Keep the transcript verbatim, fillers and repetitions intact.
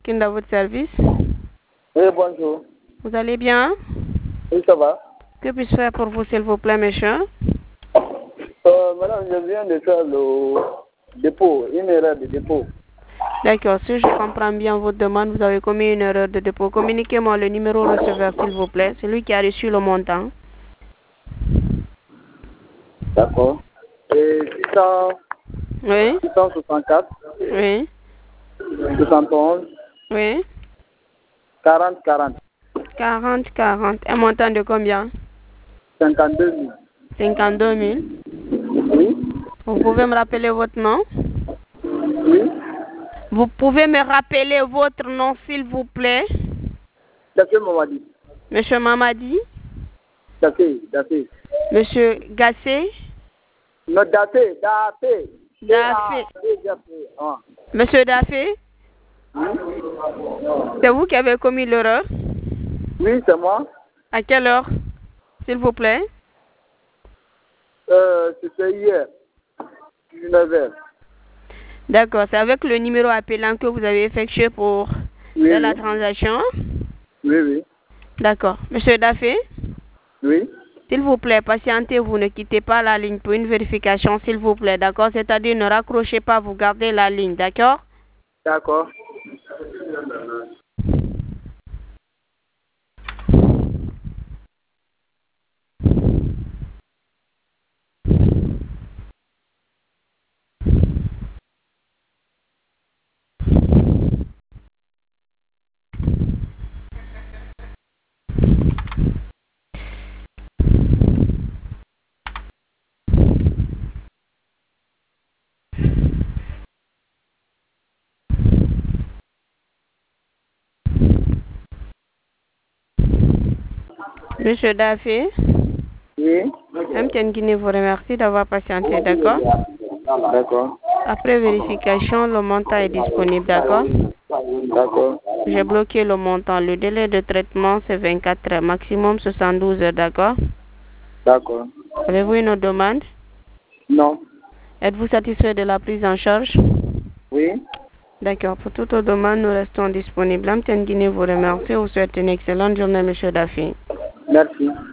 Kinda, votre service. Oui, bonjour. Vous allez bien? Oui, ça va. Que puis-je faire pour vous, s'il vous plaît, monsieur? Euh, madame, je viens de faire le dépôt, une erreur de dépôt. D'accord, si je comprends bien votre demande, vous avez commis une erreur de dépôt. Communiquez-moi le numéro receveur, s'il vous plaît. C'est lui qui a reçu le montant. D'accord. Et six cents, Oui, six cent soixante-quatre, oui, soixante et onze, oui. quarante, quarante, quarante, quarante. Un montant de combien? cinquante-deux mille. cinquante-deux mille. Oui, Vous pouvez me rappeler votre nom? oui. Vous pouvez me rappeler votre nom, s'il vous plaît? Daffé Mamadi. Monsieur Mamadi? Daffé, Daffé. Monsieur Gassé? Non, Daffé, Daffé. Daffé. Daffé. Ah. Monsieur Daffé? Oui, C'est vous qui avez commis l'erreur? oui, c'est moi. À quelle heure, s'il vous plaît? Euh, c'était hier, dix-neuf heures. D'accord, c'est avec le numéro appelant que vous avez effectué pour Oui, faire la oui. transaction? Oui, oui. D'accord. Monsieur Daffé, Oui. s'il vous plaît, patientez-vous, ne quittez pas la ligne pour une vérification, s'il vous plaît, d'accord? C'est-à-dire ne raccrochez pas, vous gardez la ligne, d'accord? D'accord. Monsieur Daffé, Oui. M T N Guinée vous remercie d'avoir patienté, d'accord? D'accord. Après vérification, le montant est disponible, d'accord? D'accord. J'ai bloqué le montant. Le délai de traitement, c'est vingt-quatre heures, maximum soixante-douze heures, d'accord? D'accord. Avez-vous une autre demande? Non. Êtes-vous satisfait de la prise en charge? Oui. D'accord. Pour toute autre demande, nous restons disponibles. M T N Guinée vous remercie. Vous souhaite une excellente journée, monsieur Daffy. Merci.